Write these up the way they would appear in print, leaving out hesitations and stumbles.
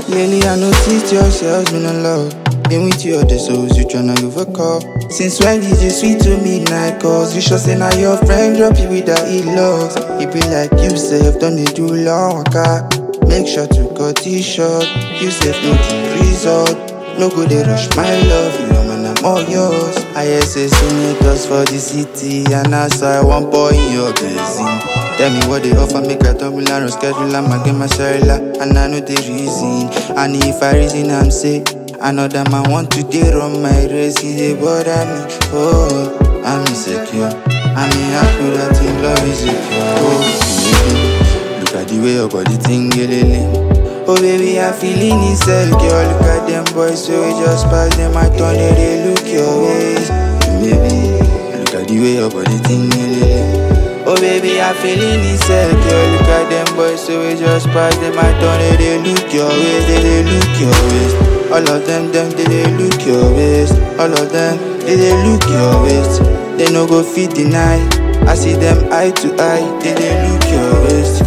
Lately I noticed yourselves been in love. Been with you other souls, you tryna overcome. Since when did you sweet to midnight calls? You sure say now your friend drop you with that he loves. It be like you safe, don't need do long waka. Make sure to cut it short. You safe no the result. No go they rush my love, you know man I'm all yours. I say senators for the city, and that's why one boy in your blessing. Tell me what they offer, make a double and schedule, I'ma get my cellular, and I know the reason. And if I reason, I'm say, another man want to dare on my race, they bother me. Oh, I'm insecure. I'm happy that in love is secure. Oh, baby, look at the way your body tingle. Oh, baby, I'm feeling insecure. Look at them boys, so we just pass them. I turn it, they look your ways. Baby, look at the way your body tingle. Oh baby, I'm feeling insecure. Look at them boys, so we just pass them. I turn it, they look your waist, they look your waist. All of them, they look your waist. All of them, they look your waist. They no go fit deny. I see them eye to eye, they look your waist.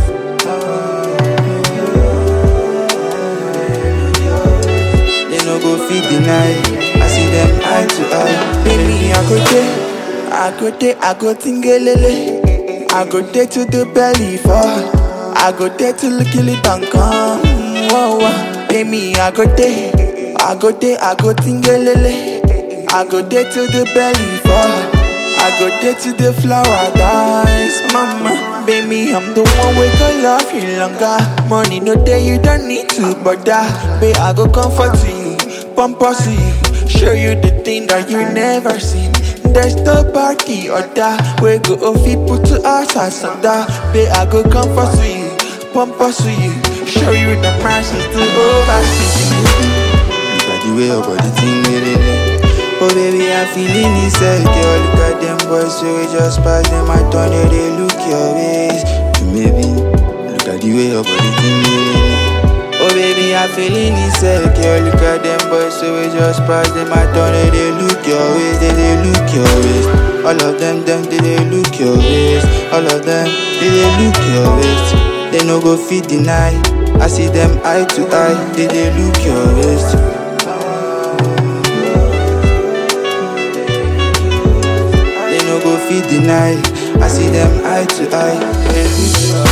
They no go fit deny. I see them eye to eye. Baby, I go tingelele. I go there to the belly fall. I go there to the kill it and come. Whoa, whoa. Baby, I go tingelele. I go there to the belly fall. I go there to the flower dance. Mama, baby, I'm the one we can love you longer. Money no day, you don't need to bother. Baby, I go comfort you, pamper you, show you the thing that you never seen. There's no party or that we go off people to us as under. Babe, I go comfort you, pamper you, show you the masses to oversee. Look at the way your body tingle. Oh baby, I'm feeling insecure. Look at them boys, so we just pass them. I turn it, they look your ways. Maybe look at the way your body tingle. Oh baby, I'm feeling insecure. Look at them boys, so we just pass them. I turn it, they look your ways, they look your waist. All of them, they look your waist. All of them, they look your waist. They no go fit deny. I see them eye to eye, they look your waist. They no go fit deny. I see them eye to eye, they look your waist.